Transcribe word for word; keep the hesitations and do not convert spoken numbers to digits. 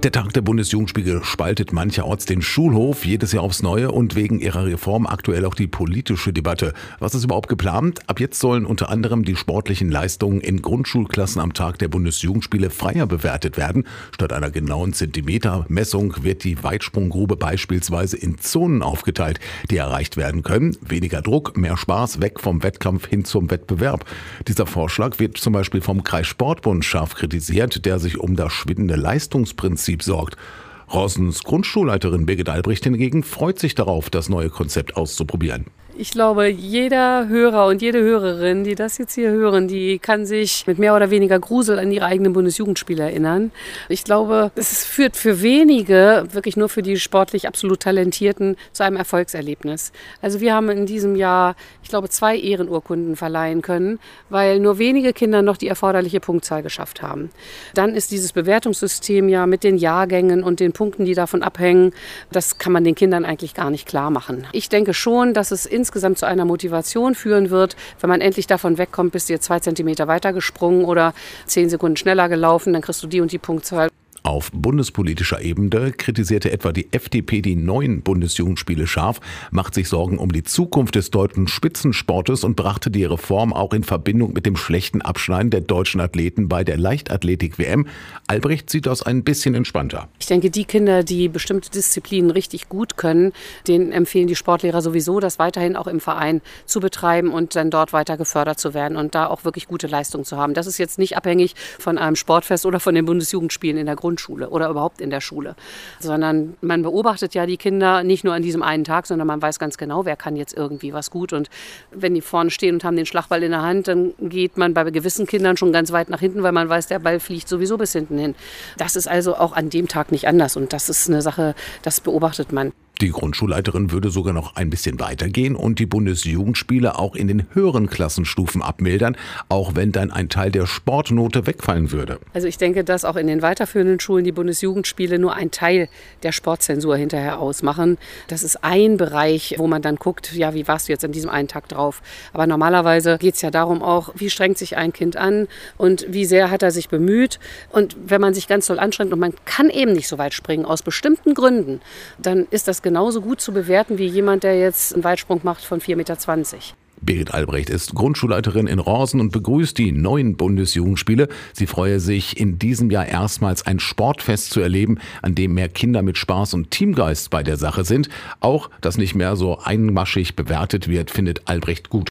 Der Tag der Bundesjugendspiele spaltet mancherorts den Schulhof jedes Jahr aufs Neue und wegen ihrer Reform aktuell auch die politische Debatte. Was ist überhaupt geplant? Ab jetzt sollen unter anderem die sportlichen Leistungen in Grundschulklassen am Tag der Bundesjugendspiele freier bewertet werden. Statt einer genauen Zentimetermessung wird die Weitsprunggrube beispielsweise in Zonen aufgeteilt, die erreicht werden können. Weniger Druck, mehr Spaß, weg vom Wettkampf hin zum Wettbewerb. Dieser Vorschlag wird zum Beispiel vom Kreissportbund scharf kritisiert, der sich um das schwindende Leistungsprinzip sorgt. Rorsens Grundschulleiterin Birgit Albrecht hingegen freut sich darauf, das neue Konzept auszuprobieren. Ich glaube, jeder Hörer und jede Hörerin, die das jetzt hier hören, die kann sich mit mehr oder weniger Grusel an ihre eigenen Bundesjugendspiele erinnern. Ich glaube, es führt für wenige, wirklich nur für die sportlich absolut Talentierten, zu einem Erfolgserlebnis. Also wir haben in diesem Jahr, ich glaube, zwei Ehrenurkunden verleihen können, weil nur wenige Kinder noch die erforderliche Punktzahl geschafft haben. Dann ist dieses Bewertungssystem ja mit den Jahrgängen und den Punkten, die davon abhängen, das kann man den Kindern eigentlich gar nicht klar machen. Ich denke schon, dass es in insgesamt zu einer Motivation führen wird, wenn man endlich davon wegkommt, bist du jetzt zwei Zentimeter weiter gesprungen oder zehn Sekunden schneller gelaufen, dann kriegst du die und die Punktzahl. Auf bundespolitischer Ebene kritisierte etwa die F D P die neuen Bundesjugendspiele scharf, macht sich Sorgen um die Zukunft des deutschen Spitzensportes und brachte die Reform auch in Verbindung mit dem schlechten Abschneiden der deutschen Athleten bei der Leichtathletik-W M. Albrecht sieht das ein bisschen entspannter. Ich denke, die Kinder, die bestimmte Disziplinen richtig gut können, denen empfehlen die Sportlehrer sowieso, das weiterhin auch im Verein zu betreiben und dann dort weiter gefördert zu werden und da auch wirklich gute Leistungen zu haben. Das ist jetzt nicht abhängig von einem Sportfest oder von den Bundesjugendspielen in der Grundschule. Schule oder überhaupt in der Schule, sondern man beobachtet ja die Kinder nicht nur an diesem einen Tag, sondern man weiß ganz genau, wer kann jetzt irgendwie was gut, und wenn die vorne stehen und haben den Schlagball in der Hand, dann geht man bei gewissen Kindern schon ganz weit nach hinten, weil man weiß, der Ball fliegt sowieso bis hinten hin. Das ist also auch an dem Tag nicht anders und das ist eine Sache, das beobachtet man. Die Grundschulleiterin würde sogar noch ein bisschen weitergehen und die Bundesjugendspiele auch in den höheren Klassenstufen abmildern, auch wenn dann ein Teil der Sportnote wegfallen würde. Also ich denke, dass auch in den weiterführenden Schulen die Bundesjugendspiele nur ein Teil der Sportzensur hinterher ausmachen. Das ist ein Bereich, wo man dann guckt, ja, wie warst du jetzt an diesem einen Tag drauf? Aber normalerweise geht es ja darum auch, wie strengt sich ein Kind an und wie sehr hat er sich bemüht. Und wenn man sich ganz doll anstrengt und man kann eben nicht so weit springen, aus bestimmten Gründen, dann ist das genauso gut zu bewerten wie jemand, der jetzt einen Weitsprung macht von vier Meter zwanzig. Birgit Albrecht ist Grundschulleiterin in Rorsen und begrüßt die neuen Bundesjugendspiele. Sie freue sich, in diesem Jahr erstmals ein Sportfest zu erleben, an dem mehr Kinder mit Spaß und Teamgeist bei der Sache sind. Auch, dass nicht mehr so engmaschig bewertet wird, findet Albrecht gut.